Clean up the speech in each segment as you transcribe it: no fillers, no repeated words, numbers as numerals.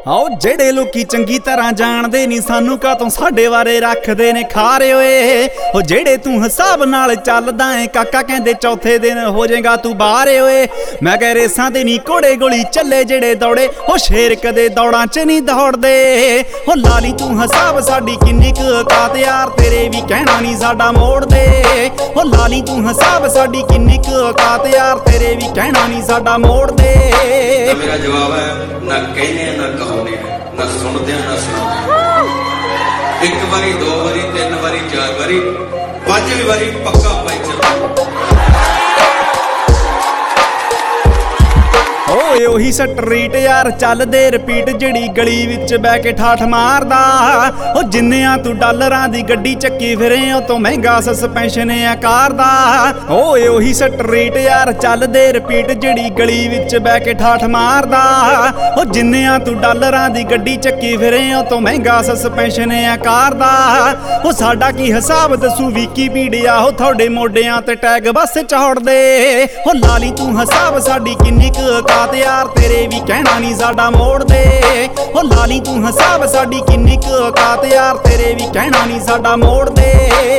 आओ जेड़े लोकी चंगी तरह जानदे नी सानू कातों साडे बारे रखदे ने खारे ओए। ओ जेड़े तू हिसाब नाल चलदा ऐ काका कहंदे चौथे दिन हो जाएगा तू बाहर ओए। मैं कह रेसां ते नी घोड़े गोली चले जेड़े दौड़े ओ शेर कदे दौड़ां च नहीं दौड़दे। ओ लाली तू हिसाब साडी किन्नी क औकात यार तेरे भी कहना नहीं साडा मोड़दे। ओ लाली तू हिसाब साडी किन्नी क औकात यार तेरे भी कहना नहीं साडा मोड़दे। मेरा जवाब है ना कहने ना कहाने ना सुनते ना सुनाते। एक बारी दो बारी तीन बारी चार बारी पांचवी बारी पक्का पैंचर। ओए ओही स्ट्रीट यार चलदे रिपीट जड़ी गली विच बह के ठाठ मारदा। ओ जिन्नियां तू डॉलरां दी गड्डी चक्की फिरे ओ तो महंगा सस्पेंशन आ कार दा। ओए ओही स्ट्रीट यार चलदे रिपीट जड़ी गली विच बह के ठाठ मारदा। ओ जिन्नियां तू डॉलरां दी गड्डी चक्की फिरे ओ तो महंगा सस्पेंशन आ कार दा। ओ साडा की हिसाब दसू विकीपीडिया हो थोड़े मोडियां ते टैग बस चढ़ दे। ओ लाली तू हिसाब साडी किन्नी क यार तेरे भी कहना नहीं साडा मोड़दे। ओ लाली तू हिसाब साडी किन्नी क औकात यार तेरे भी कहना नहीं साडा मोड़दे।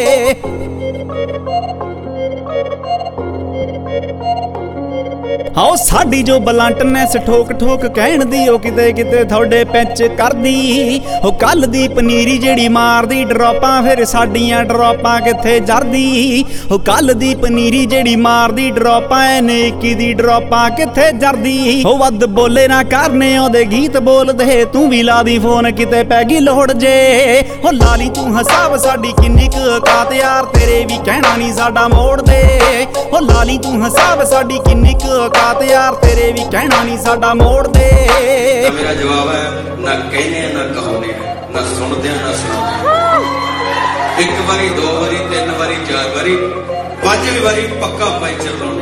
आओ साडी जो बलंटनेस ठोक ठोक कहण दी ओ किते किते थोड़े पिंच करदी। ओ कल दी पनीरी जेड़ी मारदी ड्रॉपां फिर साडियां ड्रॉपां किथे जरदी। ओ कल दी पनीरी जेड़ी मारदी ड्रॉपां नेकी दी ड्रॉपां किथे जरदी। ओ वध बोले ना करने ओदे गीत बोल दे तू भी ला दी फोन किते पैगी लोड़ जे। ओ लाली तू हिसाब साडी किन्नी क औकात यार तेरे भी कहना नहीं साडा मोड़दे। ओ लाली तू हिसाब साडी किन्नी क औकात यार तेरे भी कहना नहीं साडा मोड़दे। मेरा जवाब है ना कहने ना कहाने ना सुनते ना सुनाते। एक बारी दो बारी तीन बारी चार बारी पांचवी बारी पक्का पैंचर।